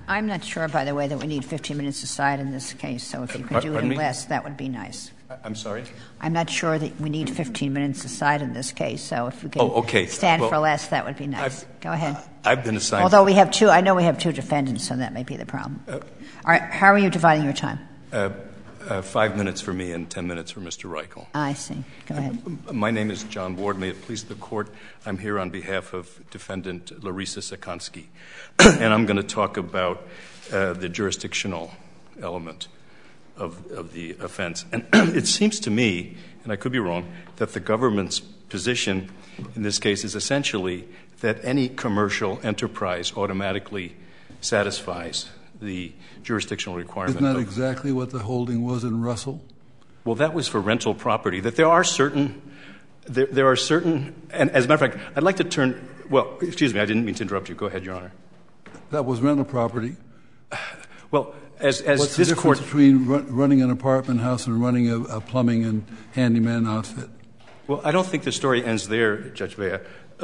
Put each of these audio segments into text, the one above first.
I'm not sure, by the way, that we need 15 minutes aside in this case, so if you could do it in less, that would be nice. I'm sorry? I'm not sure that we need 15 minutes aside in this case, so if we can stand for less, that would be nice. Go ahead. I've been assigned... Although we have two, I know we have two defendants, so that may be the problem. All right, how are you dividing your time? 5 minutes for me and 10 minutes for Mr. Reichel. I see. Go ahead. My name is John Ward. May it please the Court, I'm here on behalf of Defendant Larissa Sakonsky, and I'm going to talk about the jurisdictional element of the offense. And it seems to me, and I could be wrong, that the government's position in this case is essentially that any commercial enterprise automatically satisfies the jurisdictional requirement. Isn't that exactly what the holding was in Russell? Well, that was for rental property. That there are certain, and as a matter of fact, I'd like to turn, well, excuse me, I didn't mean to interrupt you. Go ahead, Your Honor. That was rental property. Well, as What's this the Court... difference between running an apartment house and running a plumbing and handyman outfit? Well, I don't think the story ends there, Judge Bea.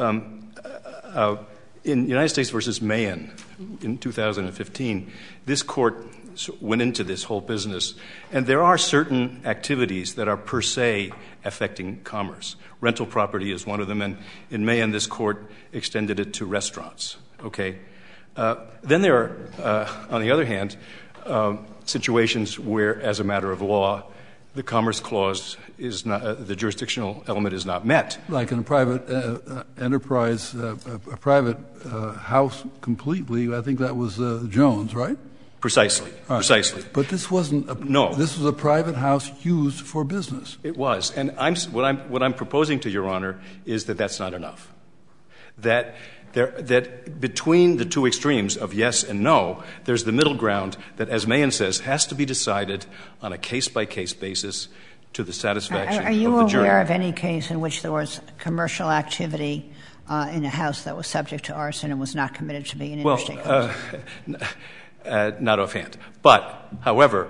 In United States v. Mahan in 2015, this Court went into this whole business, and there are certain activities that are per se affecting commerce. Rental property is one of them, and in Mahan, this Court extended it to restaurants. Okay? Then there are, on the other hand, situations where, as a matter of law, the Commerce Clause is not, the jurisdictional element is not met. Like in a private enterprise, a private house completely, I think that was Jones, right? Precisely. Right. Precisely. But this wasn't. No. This was a private house used for business. It was, and what I'm proposing to Your Honor is that that's not enough. That between the two extremes of yes and no, there's the middle ground that, as Mahan says, has to be decided on a case-by-case basis to the satisfaction of the jury. Are you aware of any case in which there was commercial activity in a house that was subject to arson and was not committed to being an interstate commerce? Not offhand. But, however,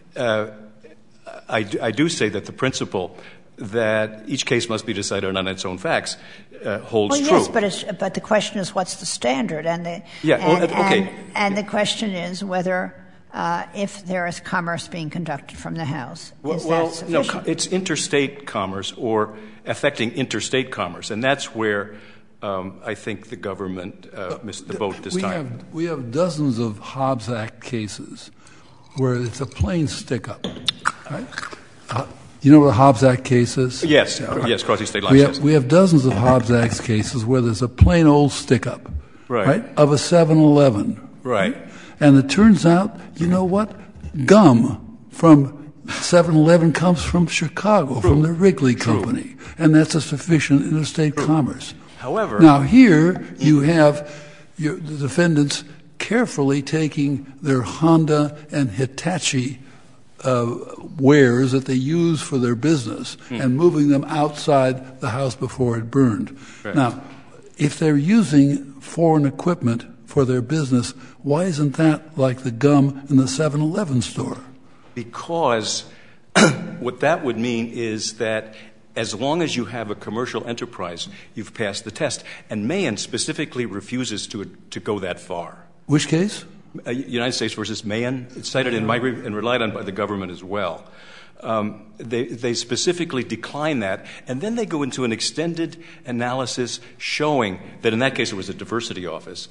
I do say that the principle that each case must be decided on its own facts holds true. Yes, but the question is, what's the standard? And the question is whether, if there is commerce being conducted from the house, is that sufficient? No, it's interstate commerce or affecting interstate commerce, and that's where I think the government missed the boat this time. We have dozens of Hobbs Act cases where it's a plain stick-up, right? You know what a Hobbs Act case is? Yes, yes, crossing state lines. We have dozens of Hobbs Act cases where there's a plain old stick-up, right, of a 7-Eleven. Right. And it turns out, you know what? Gum from 7-Eleven comes from Chicago, from the Wrigley Company, and that's a sufficient interstate commerce. However... Now here you have the defendants carefully taking their Honda and Hitachi wares that they use for their business and moving them outside the house before it burned. Right. Now, if they're using foreign equipment for their business, why isn't that like the gum in the 7-Eleven store? Because what that would mean is that as long as you have a commercial enterprise, you've passed the test. And Mahan specifically refuses to go that far. Which case? United States versus Mahan. It's cited in my brief and relied on by the government as well. They specifically decline that, and then they go into an extended analysis showing that in that case it was a diversity office,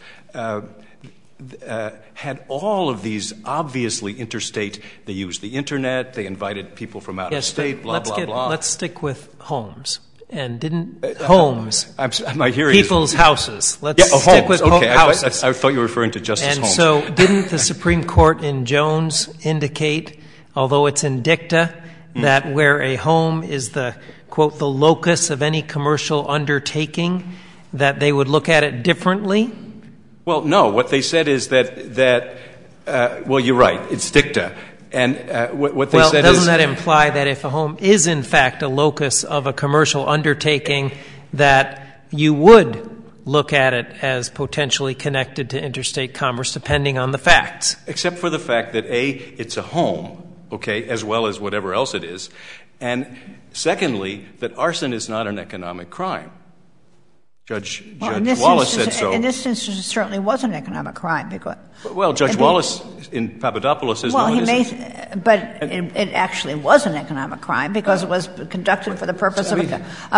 had all of these obviously interstate. They used the Internet. They invited people from out of state, blah, blah, blah. Let's stick with homes. And didn't homes, my hearing people's houses. Let's stick with houses. I thought you were referring to Justice Holmes. And so didn't the Supreme Court in Jones indicate, although it's in dicta, that where a home is the, quote, the locus of any commercial undertaking, that they would look at it differently? Well, no. What they said is that well, you're right. It's dicta. And what they said is... Well, doesn't that imply that if a home is, in fact, a locus of a commercial undertaking, that you would look at it as potentially connected to interstate commerce, depending on the facts? Except for the fact that, A, it's a home, okay, as well as whatever else it is. And secondly, that arson is not an economic crime. Judge Wallace said so. In this instance, it certainly was an economic crime. Well, Judge Wallace in Papadopoulos says no, it isn't. But it actually was an economic crime because it was conducted for the purpose of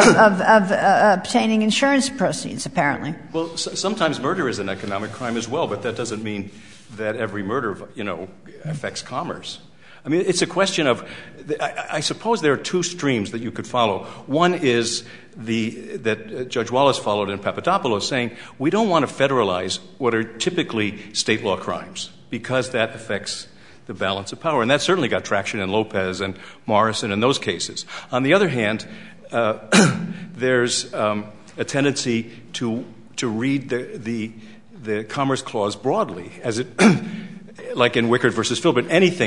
obtaining insurance proceeds, apparently. Well, sometimes murder is an economic crime as well, but that doesn't mean that every murder, affects commerce. I mean, it's a question of – I suppose there are two streams that you could follow. One is that Judge Wallace followed in Papadopoulos, saying we don't want to federalize what are typically state law crimes because that affects the balance of power. And that certainly got traction in Lopez and Morrison in those cases. On the other hand, there's a tendency to read the Commerce Clause broadly, as it – like in Wickard versus Filbert,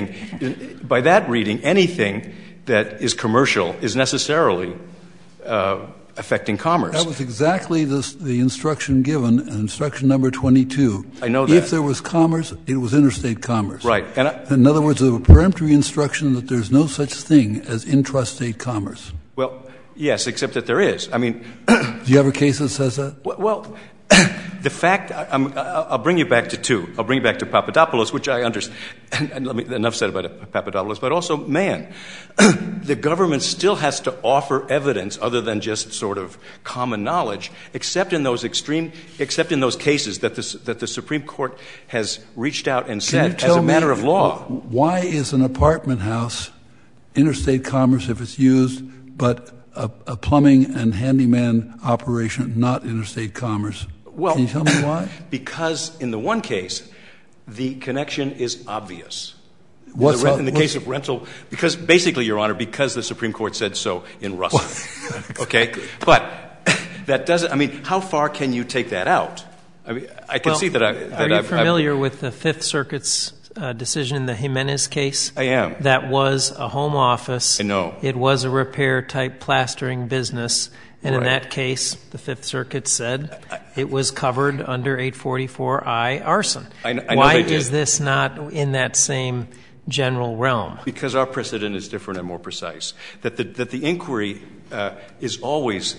by that reading, anything that is commercial is necessarily affecting commerce. That was exactly the instruction given in instruction number 22. I know that. If there was commerce, it was interstate commerce. Right. In other words, there was a peremptory instruction that there's no such thing as intrastate commerce. Well, yes, except that there is. I mean — Do you have a case that says that? Well, the fact — I'll bring you back to two. I'll bring you back to Papadopoulos, which I understand. And enough said about Papadopoulos, but also Mann. The government still has to offer evidence other than just sort of common knowledge, except in those cases that the Supreme Court has reached out and said as a matter of law. Why is an apartment house interstate commerce if it's used, but a plumbing and handyman operation not interstate commerce? Well, can you tell me why? Because in the one case, the connection is obvious. In the case of rental, because basically, Your Honor, because the Supreme Court said so in Russell. Okay? But that doesn't — I mean, how far can you take that out? I mean, I can see that Are you familiar with the Fifth Circuit's decision in the Jimenez case? I am. That was a home office. I know. It was a repair-type plastering business. And right. In that case, the Fifth Circuit said it was covered under 844I arson. I know Why they did. is this not in that same general realm? Because our precedent is different and more precise. That the inquiry is always,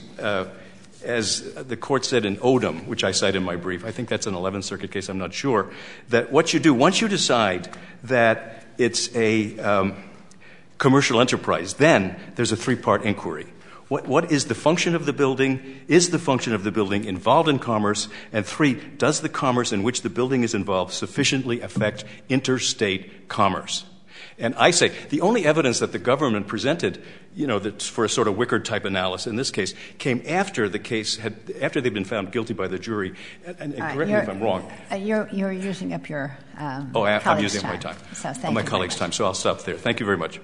as the Court said in Odom, which I cite in my brief, I think that's an 11th Circuit case, I'm not sure, that what you do, once you decide that it's a commercial enterprise, then there's a three-part inquiry. What is the function of the building? Is the function of the building involved in commerce? And three, does the commerce in which the building is involved sufficiently affect interstate commerce? And I say the only evidence that the government presented, that's for a sort of Wickard-type analysis in this case, came after the case after they'd been found guilty by the jury. And correct me if I'm wrong. You're using up your I'm using up my time. So thank my you colleague's time, so I'll stop there. Thank you very much.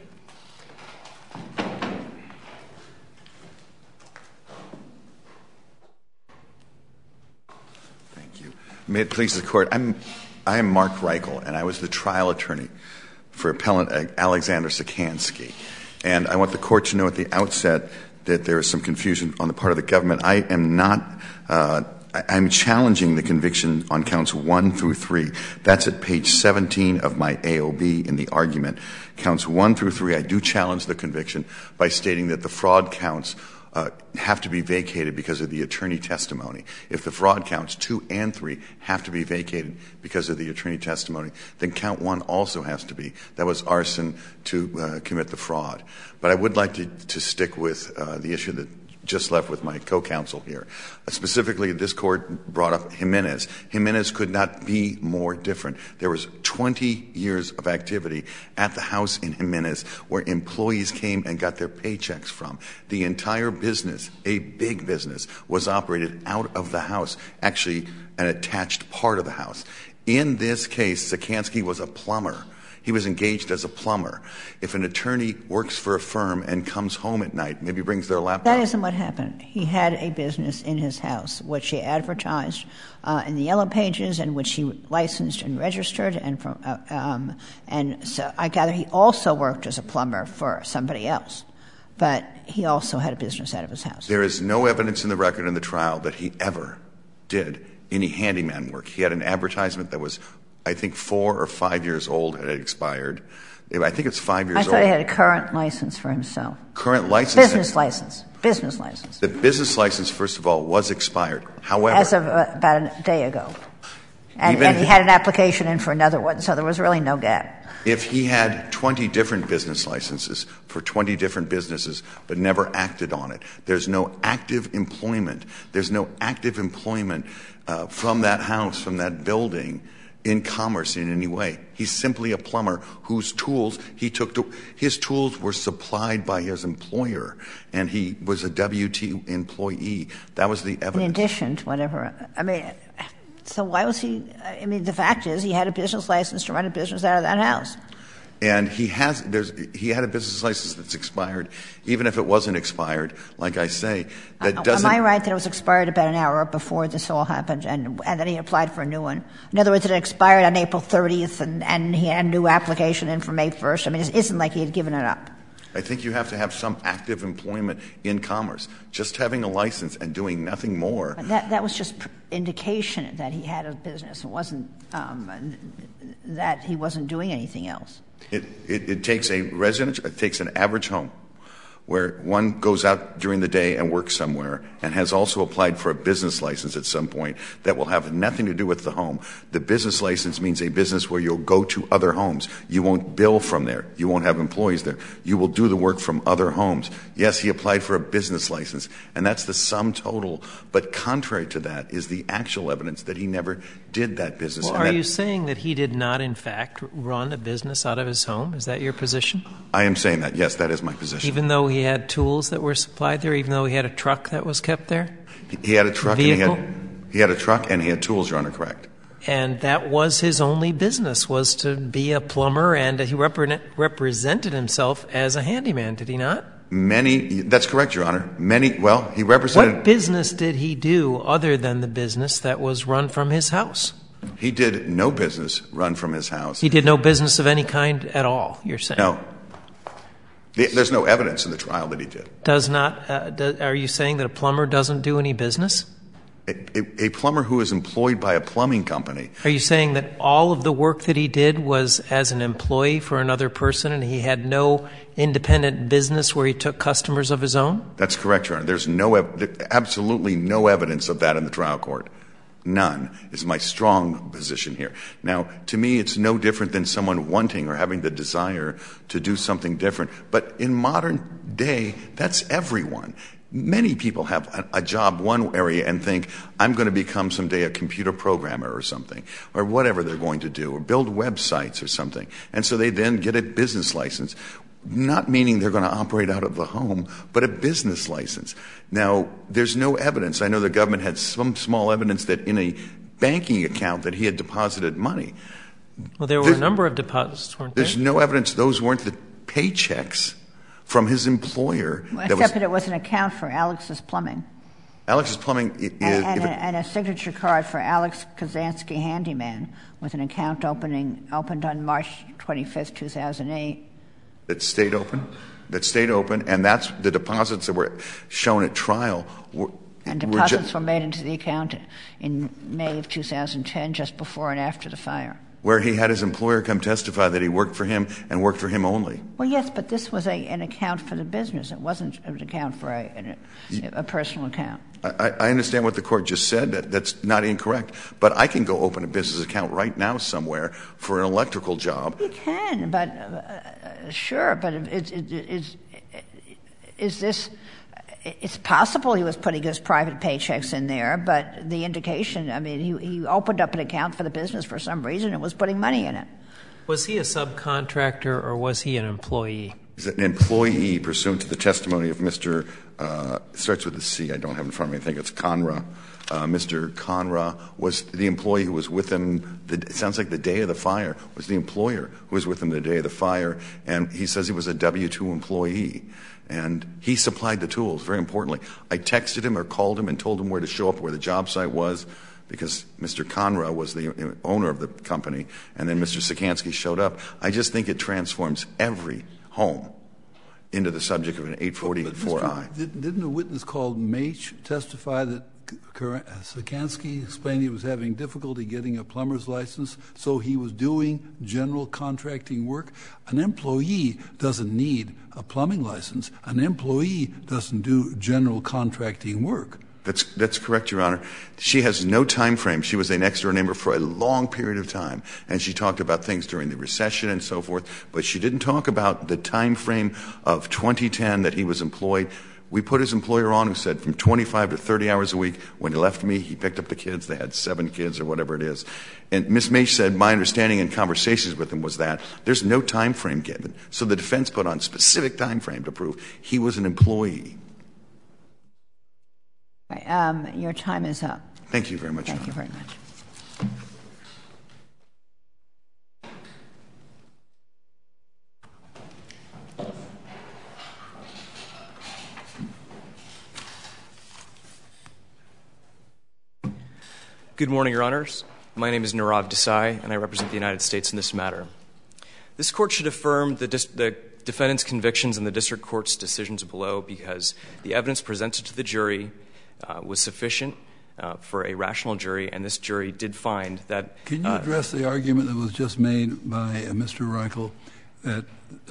May it please the Court. I am Mark Reichel, and I was the trial attorney for appellant Alexander Sikansky. And I want the Court to know at the outset that there is some confusion on the part of the government. I am not I'm challenging the conviction on counts 1 through 3. That's at page 17 of my AOB in the argument. Counts 1 through 3, I do challenge the conviction by stating that the fraud counts have to be vacated because of the attorney testimony. If the fraud counts 2 and 3 have to be vacated because of the attorney testimony, then count 1 also has to be. That was arson to commit the fraud. But I would like to stick with the issue that just left with my co-counsel here. Specifically, this Court brought up Jimenez. Jimenez could not be more different. There was 20 years of activity at the house in Jimenez where employees came and got their paychecks from. The entire business, a big business, was operated out of the house, actually an attached part of the house. In this case, Sikansky was a plumber. He was engaged as a plumber. If an attorney works for a firm and comes home at night, maybe brings their laptop. That isn't what happened. He had a business in his house, which he advertised in the Yellow Pages and which he licensed and registered. And so I gather he also worked as a plumber for somebody else. But he also had a business out of his house. There is no evidence in the record in the trial that he ever did any handyman work. He had an advertisement that was I think 4 or 5 years old, had expired. I think it's 5 years old. I thought he had a current license for himself. Current license? Business license. Business license. The business license, first of all, was expired. However, as of about a day ago. And he had an application in for another one, so there was really no gap. If he had 20 different business licenses for 20 different businesses but never acted on it, there's no active employment. There's no active employment from that house, from that building, in commerce in any way. He's simply a plumber whose tools he took to — his tools were supplied by his employer, and he was a W-2 employee. That was the evidence. In addition to whatever — I mean, so why was he — I mean, the fact is he had a business license to run a business out of that house. And he had a business license that's expired, even if it wasn't expired, like I say. That doesn't — Am I right that it was expired about an hour before this all happened, and then he applied for a new one? In other words, it expired on April 30th, and he had a new application in for May 1st. I mean, it isn't like he had given it up. I think you have to have some active employment in commerce. Just having a license and doing nothing more. That was just indication that he had a business. It wasn't that he wasn't doing anything else. It takes a residence, it takes an average home where one goes out during the day and works somewhere and has also applied for a business license at some point that will have nothing to do with the home. The business license means a business where you'll go to other homes. You won't bill from there. You won't have employees there. You will do the work from other homes. Yes, he applied for a business license, and that's the sum total. But contrary to that is the actual evidence that he never did that business. Well, are you saying that he did not, in fact, run a business out of his home? Is that your position? I am saying that. Yes, that is my position. Even though he had tools that were supplied there, even though he had a truck that was kept there? He had a truck. Vehicle? And he had a truck and he had tools, Your Honor, correct. And that was his only business, was to be a plumber, and he represented himself as a handyman, did he not? That's correct, Your Honor. He represented... What business did he do other than the business that was run from his house? He did no business run from his house. He did no business of any kind at all, you're saying? No. There's no evidence in the trial that he did. Are you saying that a plumber doesn't do any business? A plumber who is employed by a plumbing company. Are you saying that all of the work that he did was as an employee for another person and he had no independent business where he took customers of his own? That's correct, Your Honor. There's absolutely no evidence of that in the trial court. None is my strong position here. Now, to me, it's no different than someone wanting or having the desire to do something different. But in modern day, that's everyone. Many people have a job one area and think, I'm going to become someday a computer programmer or something, or whatever they're going to do, or build websites or something. And so they then get a business license, not meaning they're going to operate out of the home, but a business license. Now, there's no evidence. I know the government had some small evidence that in a banking account that he had deposited money. Well, there were a number of deposits, weren't there? There's no evidence those weren't the paychecks from his employer. Except that it was an account for Alex's Plumbing. Alex's Plumbing is... And a signature card for Alex Kazansky Handyman with an account opened on March 25th, 2008. That stayed open, and that's the deposits that were shown at trial. And deposits were made into the account in May of 2010, just before and after the fire. Where he had his employer come testify that he worked for him and worked for him only. Well, yes, but this was an account for the business. It wasn't an account for a personal account. I understand what the court just said. That's not incorrect. But I can go open a business account right now somewhere for an electrical job. You can, but sure. But is this? It's possible he was putting his private paychecks in there, but the indication, I mean, he opened up an account for the business for some reason and was putting money in it. Was he a subcontractor or was he an employee? He's an employee pursuant to the testimony of Mr. Starts with a C. I don't have it in front of me. I think it's Conra. Mr. Conra was the employee who was with him. It sounds like the day of the fire was the employer who was with him the day of the fire, and he says he was a W-2 employee. And he supplied the tools, very importantly. I texted him or called him and told him where to show up, where the job site was, because Mr. Conra was the owner of the company, and then Mr. Sikansky showed up. I just think it transforms every home into the subject of an 844I. Didn't a witness called Mach testify that Sikansky explained he was having difficulty getting a plumber's license, so he was doing general contracting work. An employee doesn't need a plumbing license. An employee doesn't do general contracting work. That's correct, Your Honor. She has no time frame. She was a next-door neighbor for a long period of time, and she talked about things during the recession and so forth, but she didn't talk about the time frame of 2010 that he was employed. We put his employer on who said from 25 to 30 hours a week. When he left me, he picked up the kids. They had 7 kids or whatever it is. And Ms. Mase said, my understanding in conversations with him was that there's no time frame given. So the defense put on specific time frame to prove he was an employee. Your time is up. Thank you very much. Thank you very much. Good morning, Your Honors. My name is Nirav Desai, and I represent the United States in this matter. This Court should affirm the defendant's convictions in the district court's decisions below because the evidence presented to the jury was sufficient for a rational jury, and this jury did find that... Can you address the argument that was just made by Mr. Reichel that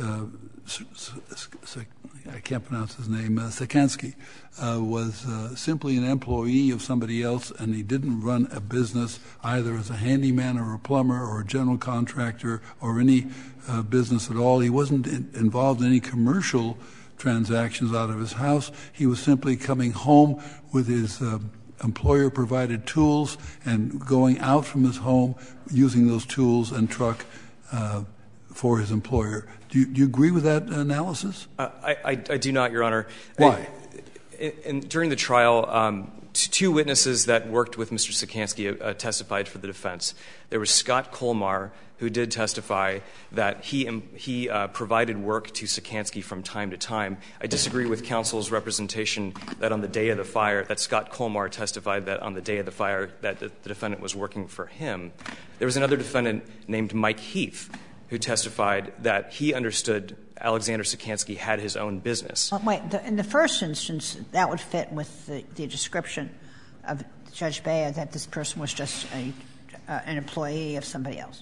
I can't pronounce his name, Sikansky, was simply an employee of somebody else, and he didn't run a business either as a handyman or a plumber or a general contractor or any business at all. He wasn't involved in any commercial transactions out of his house. He was simply coming home with his employer-provided tools and going out from his home using those tools and truck for his employer. Do you agree with that analysis? I do not, Your Honor. Why? During the trial, 2 witnesses that worked with Mr. Sikansky testified for the defense. There was Scott Colmar, who did testify that he provided work to Sikansky from time to time. I disagree with counsel's representation that on the day of the fire, that Scott Colmar testified that on the day of the fire that the defendant was working for him. There was another defendant named Mike Heath who testified that he understood Alexander Sikansky had his own business. In the first instance, that would fit with the description of Judge Bea that this person was just an employee of somebody else.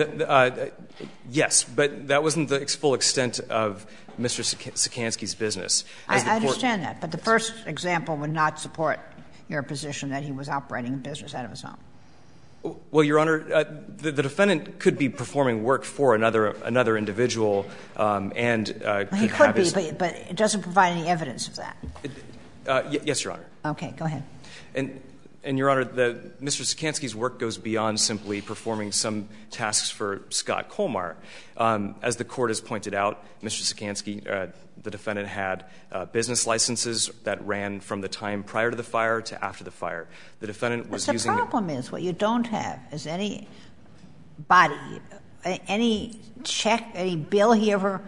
Yes, but that wasn't the full extent of Mr. Sikansky's business. I understand that, but the first example would not support your position that he was operating a business out of his home. Well, Your Honor, the defendant could be performing work for another individual and he could be, but it doesn't provide any evidence of that. Yes, Your Honor. Okay, go ahead. And Your Honor, Mr. Sikansky's work goes beyond simply performing some tasks for Scott Colmar. As the Court has pointed out, Mr. Sikansky, the defendant, had business licenses that ran from the time prior to the fire to after the fire. The defendant was using... The problem is what you don't have is any body, any check, any bill he ever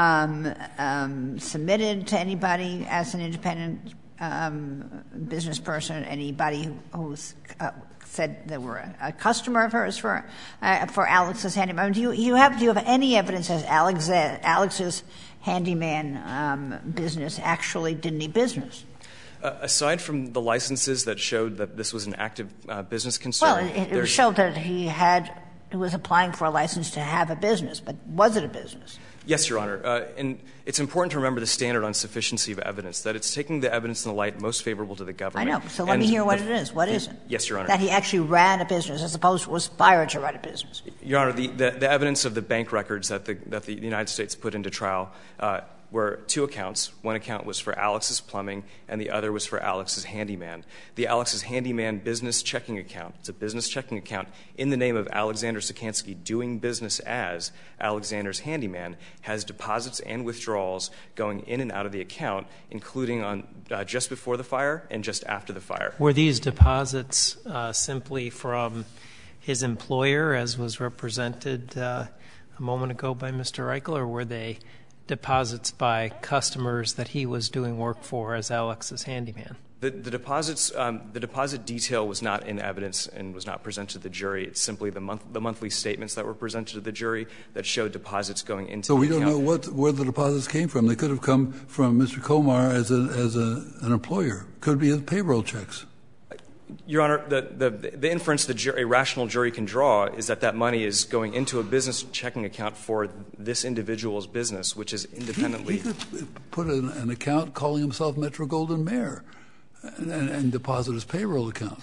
submitted to anybody as an independent business person, anybody who said they were a customer of hers for Alex's handyman. Do you have any evidence that Alex's handyman business actually did any business? Aside from the licenses that showed that this was an active business concern. Well, it showed that he was applying for a license to have a business, but was it a business? Yes, Your Honor. And it's important to remember the standard on sufficiency of evidence, that it's taking the evidence in the light most favorable to the government. I know. So let me hear what it is. What is it? Yes, Your Honor. That he actually ran a business as opposed to was fired to run a business. Your Honor, the evidence of the bank records that the United States put into trial were 2 accounts. One account was for Alex's plumbing, and the other was for Alex's handyman. The Alex's handyman business checking account, it's a business checking account in the name of Alexander Sikansky doing business as Alexander's handyman, has deposits and withdrawals going in and out of the account, including on just before the fire and just after the fire. Were these deposits simply from his employer, as was represented a moment ago by Mr. Reichel, or were they deposits by customers that he was doing work for as Alex's handyman? The deposits, the deposit detail was not in evidence and was not presented to the jury. It's simply the monthly statements that were presented to the jury that showed deposits going into the account. So we don't know where the deposits came from. They could have come from Mr. Komar as an employer. Could be his payroll checks. Your Honor, the inference a rational jury can draw is that money is going into a business checking account for this individual's business, which is independently. He could put an account calling himself Metro Golden Mayor and deposit his payroll account.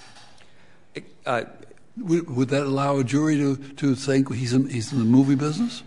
Would that allow a jury to think he's in the movie business?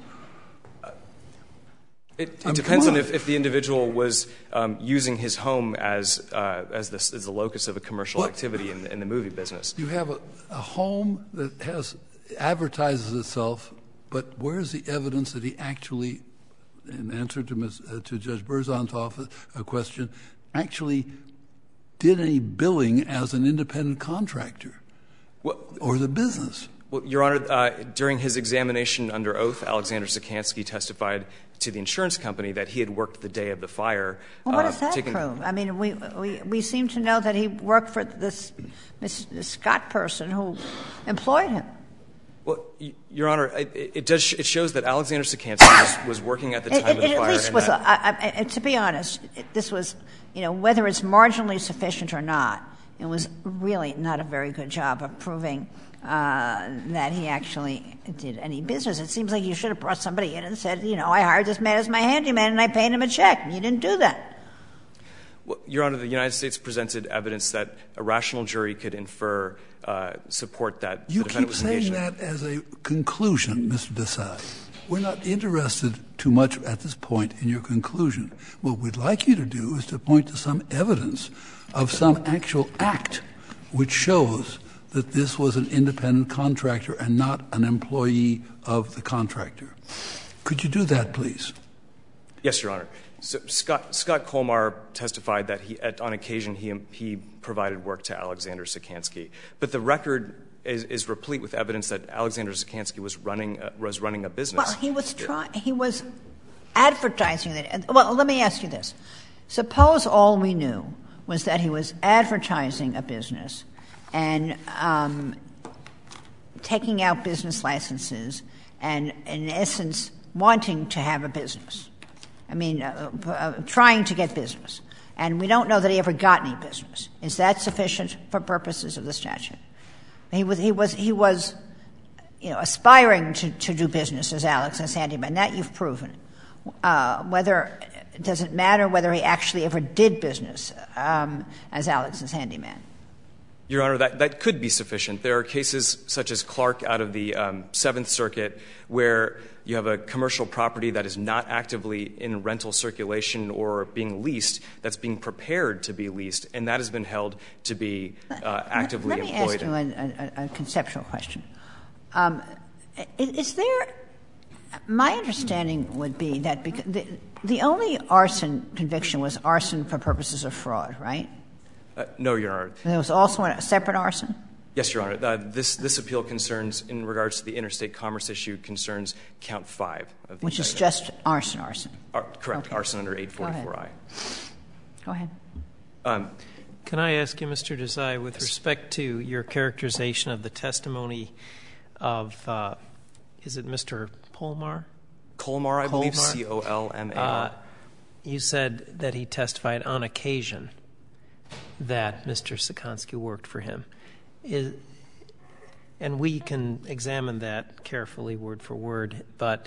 It depends on if the individual was using his home as the locus of a commercial activity in the movie business. You have a home that advertises itself, but where's the evidence that he actually, in answer to Judge Berzon's question, actually did any billing as an independent contractor or the business? Well, Your Honor, during his examination under oath, Alexander Sikansky testified to the insurance company that he had worked the day of the fire. Well, what does that prove? I mean, we seem to know that he worked for this Scott person who employed him. Well, Your Honor, it shows that Alexander Sikansky was working at the time of the fire. At least was to be honest, this was, whether it's marginally sufficient or not, it was really not a very good job of proving that he actually did any business. It seems like you should have brought somebody in and said, I hired this man as my handyman and I paid him a check. And you didn't do that. Well, Your Honor, the United States presented evidence that a rational jury could infer support that the defendant was engaged in. You keep saying that as a conclusion, Mr. Desai. We're not interested too much at this point in your conclusion. What we'd like you to do is to point to some evidence of some actual act which shows that this was an independent contractor and not an employee of the contractor. Could you do that, please? Yes, Your Honor. So Scott Colmar testified that on occasion he provided work to Alexander Sikansky, but the record is replete with evidence that Alexander Sikansky was running a business. Well, he was advertising it. Well, let me ask you this: suppose all we knew was that he was advertising a business and taking out business licenses and, in essence, wanting to have a business. I mean, trying to get business. And we don't know that he ever got any business. Is that sufficient for purposes of the statute? He was aspiring to do business as Alex as handyman. That you've proven. It doesn't matter whether he actually ever did business as Alex as handyman. Your Honor, that could be sufficient. There are cases such as Clark out of the Seventh Circuit where you have a commercial property that is not actively in rental circulation or being leased, that's being prepared to be leased, and that has been held to be actively employed. Let me ask you a conceptual question. Is there – my understanding would be that the only arson conviction was arson for purposes of fraud, right? No, Your Honor. There was also a separate arson? Yes, Your Honor. This appeal concerns, in regards to the interstate commerce issue, concerns count 5. Which is just arson. Correct. Okay. Arson under 844I. Go ahead. Can I ask you, Mr. Desai, with respect to your characterization of the testimony of, is it Mr. Colmar? Colmar, I believe, C-O-L-M-A-R. You said that he testified on occasion that Mr. Sikansky worked for him. And we can examine that carefully word for word, but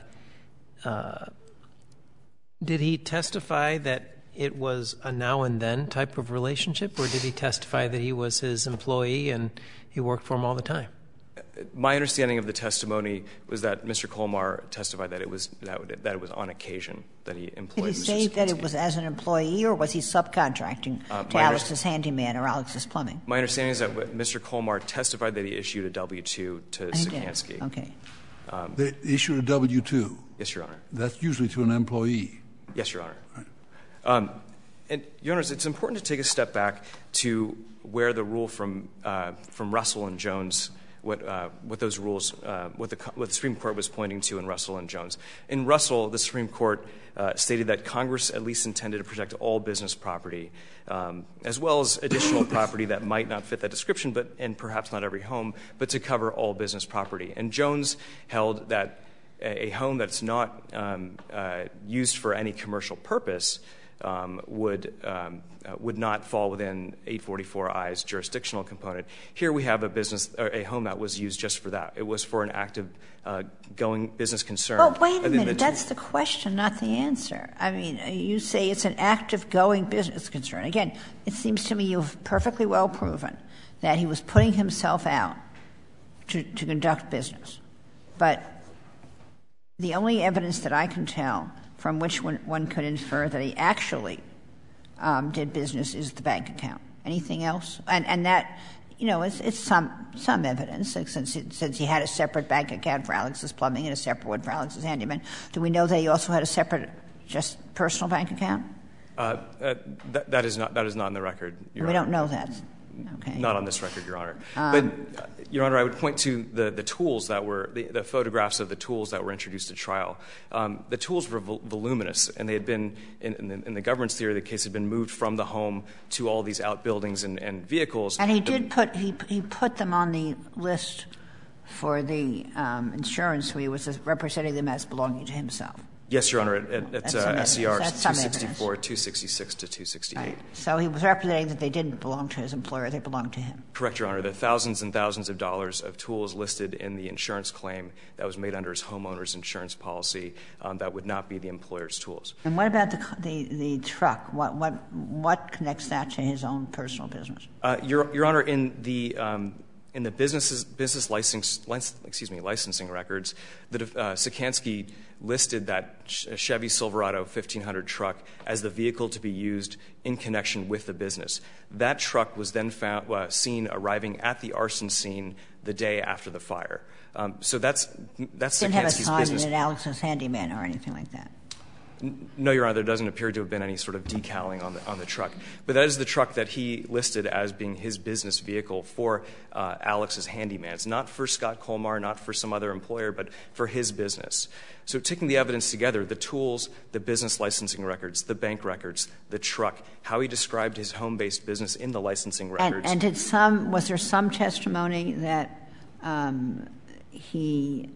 did he testify that it was a now and then type of relationship, or did he testify that he was his employee and he worked for him all the time? My understanding of the testimony was that Mr. Colmar testified that it was on occasion that he employed Mr. Sikansky. Did he say that it was as an employee, or was he subcontracting to Alex's handyman or Alex's plumbing? My understanding is that Mr. Colmar testified that he issued a W-2 to Sikansky. Okay. They issued a W-2? Yes, Your Honor. That's usually to an employee? Yes, Your Honor. Right. And, Your Honor, it's important to take a step back to where the rule from Russell and Jones, what those rules, what the Supreme Court was pointing to in Russell and Jones. In Russell, the Supreme Court stated that Congress at least intended to protect all business property, as well as additional property that might not fit that description, and perhaps not every home, but to cover all business property. And Jones held that a home that's not used for any commercial purpose would not fall within 844I's jurisdictional component. Here we have a home that was used just for that. It was for an active going business concern. Well, wait a minute. That's the question, not the answer. I mean, you say it's an active going business concern. Again, it seems to me you've perfectly well proven that he was putting himself out to conduct business. But the only evidence that I can tell from which one could infer that he actually did business is the bank account. Anything else? And that, you know, it's some evidence, since he had a separate bank account for Alex's Plumbing and a separate one for Alex's Handyman. Do we know that he also had a separate, just personal bank account? That is not in the record, Your Honor. We don't know that. Okay. Not on this record, Your Honor. But, Your Honor, I would point to the tools that were the photographs of the tools that were introduced at trial. The tools were voluminous, and they had been in the government's theory. The case had been moved from the home to all these outbuildings and vehicles. And he did put he put them on the list for the insurance, where he was representing them as belonging to himself. Yes, Your Honor, at SCR 264, 266 to 268. Right. So he was representing that they didn't belong to his employer, they belonged to him. Correct, Your Honor. The thousands and thousands of dollars of tools listed in the insurance claim that was made under his homeowner's insurance policy that would not be the employer's tools. And what about the truck? What connects that to his own personal business? Your Honor, in the business licensing records, Sikansky listed that Chevy Silverado 1500 truck as the vehicle to be used in connection with the business. That truck was then seen arriving at the arson scene the day after the fire. So that's Sikansky's business. Didn't have a sign in it, Alex's Handyman or anything like that. No, Your Honor, there doesn't appear to have been any sort of decaling on the truck. But that is the truck that he listed as being his business vehicle for Alex's Handymans, not for Scott Colmar, not for some other employer, but for his business. So taking the evidence together, the tools, the business licensing records, the bank records, the truck, how he described his home-based business in the licensing records. And was there some testimony that he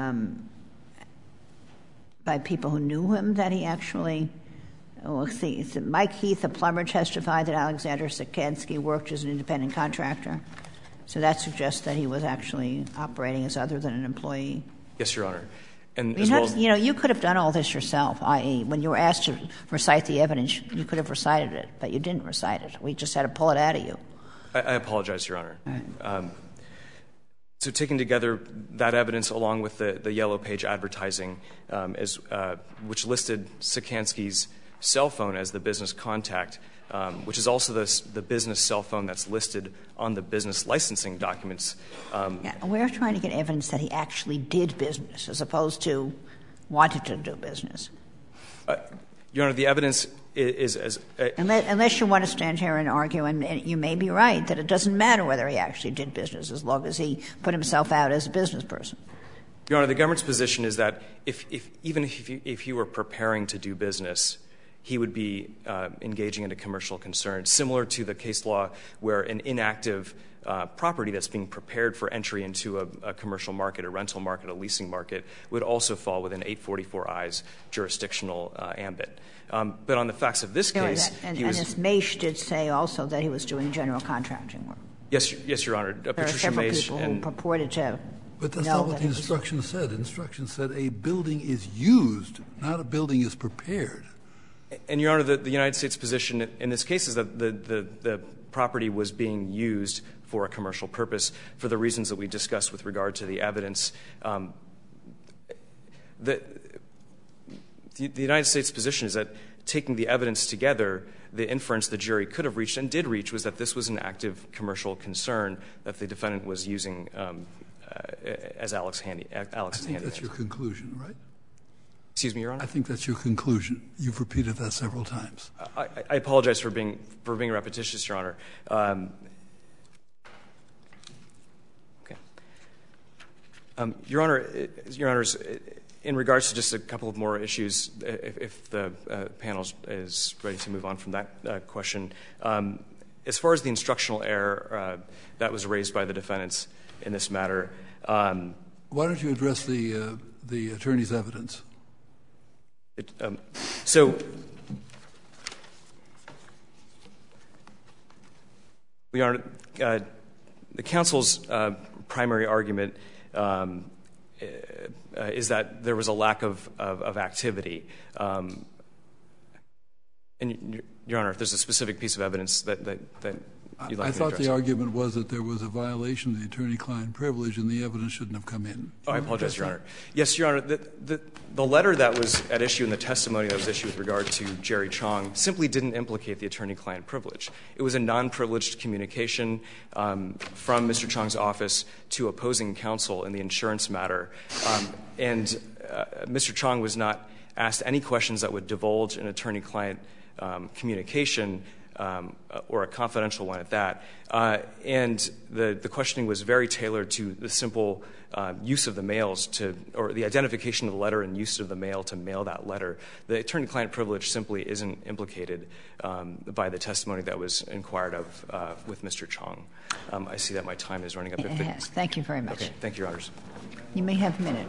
by people who knew him, that he actually, Mike Heath, a plumber, testified that Alexander Sikansky worked as an independent contractor. So that suggests that he was actually operating as other than an employee. Yes, Your Honor. And you could have done all this yourself, i.e., when you were asked to recite the evidence, you could have recited it, but you didn't recite it. We just had to pull it out of you. I apologize, Your Honor. All right. So taking together that evidence along with the Yellow Page advertising, which listed Sikansky's cell phone as the business contact, which is also the business cell phone that's listed on the business licensing documents. We're trying to get evidence that he actually did business as opposed to wanted to do business. Your Honor, the evidence is as unless you want to stand here and argue, and you may be right, that it doesn't matter whether he actually did business as long as he put himself out as a business person. Your Honor, the government's position is that if he were preparing to do business, he would be engaging in a commercial concern, similar to the case law where an inactive property that's being prepared for entry into a commercial market, a rental market, a leasing market, would also fall within 844I's jurisdictional ambit. But on the facts of this case, and Ms. Maish did say also that he was doing general contracting work. Yes, Your Honor. There are several people who purported to. But that's not what the instruction said. The instruction said a building is used, not a building is prepared. And, Your Honor, the United States position in this case is that the property was being used for a commercial purpose for the reasons that we discussed with regard to the evidence. The United States position is that taking the evidence together, the inference the jury could have reached and did reach was that this was an active commercial concern that the defendant was using as Alex's Handyman. I think that's your conclusion, right? Excuse me, Your Honor? I think that's your conclusion. You've repeated that several times. I apologize for being repetitious, Your Honor. Okay. Your Honors, in regards to just a couple of more issues, if the panel is ready to move on from that question, as far as the instructional error that was raised by the defendants in this matter. Why don't you address the attorney's evidence? So Your Honor, the counsel's primary argument is that there was a lack of activity. And, Your Honor, if there's a specific piece of evidence that you'd like to address. I thought the argument was that there was a violation of the attorney-client privilege and the evidence shouldn't have come in. Oh, I apologize, Your Honor. Yes, Your Honor, the letter that was at issue in the testimony that was issued with regard to Jerry Chong simply didn't implicate the attorney-client privilege. It was a non-privileged communication from Mr. Chong's office to opposing counsel in the insurance matter. And Mr. Chong was not asked any questions that would divulge an attorney-client communication, or a confidential one at that. And the questioning was very tailored to the simple use of the mails or the identification of the letter and use of the mail to mail that letter. The attorney-client privilege simply isn't implicated by the testimony that was inquired of with Mr. Chong. I see that my time is running up. Yes. Thank you very much. Okay. Thank you, Your Honors. You may have a minute.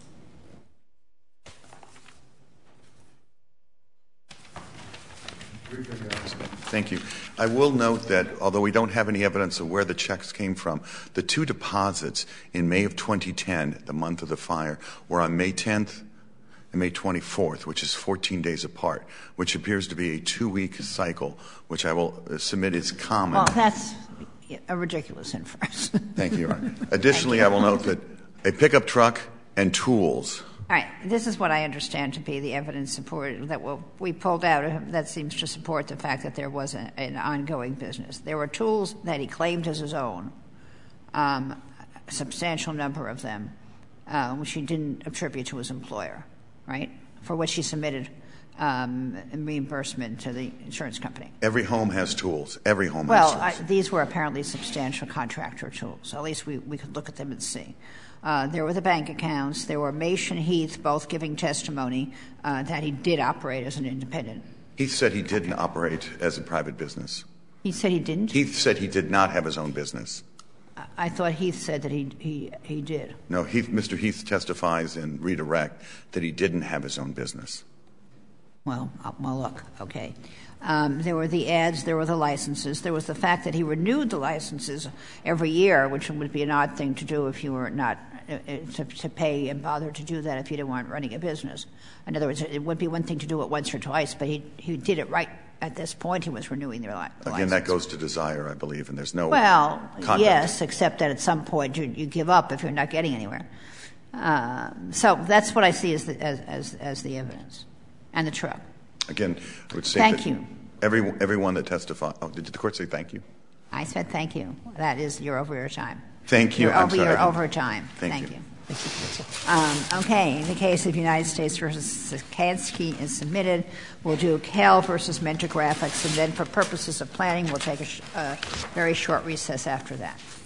Thank you. I will note that although we don't have any evidence of where the checks came from, the two deposits in May of 2010, the month of the fire, were on May 10th and May 24th, which is 14 days apart, which appears to be a 2-week cycle, which I will submit is common. Well, that's a ridiculous inference. Thank you, Your Honor. Additionally, I will note that a pickup truck and tools. All right. This is what I understand to be the evidence supported that we pulled out that seems to support the fact that there was an ongoing business. There were tools that he claimed as his own, a substantial number of them, which he didn't attribute to his employer, right, for which he submitted reimbursement to the insurance company. Every home has tools. Every home has tools. Well, these were apparently substantial contractor tools. So at least we could look at them and see. There were the bank accounts. There were Mace and Heath both giving testimony that he did operate as an independent. Heath said he didn't operate as a private business. He said he didn't? Heath said he did not have his own business. I thought Heath said that he did. No, Mr. Heath testifies in redirect that he didn't have his own business. Well, look, okay. There were the ads, there were the licenses. There was the fact that he renewed the licenses every year, which would be an odd thing to do if you were not to pay and bother to do that if you didn't want running a business. In other words, it would be one thing to do it once or twice, but he did it right at this point. He was renewing their license. Again, that goes to desire, I believe, and there's no conduct. Yes, except that at some point you give up if you're not getting anywhere. So that's what I see as the evidence. And the truck. Again, I would say thank you. Everyone that testified. Oh, did the court say thank you? I said thank you. That is, you're over your time. Thank you. You're over time. Thank you. Okay. The case of United States versus Sikansky is submitted. We'll do Kell versus Mentor Graphics, and then for purposes of planning, we'll take a very short recess after that.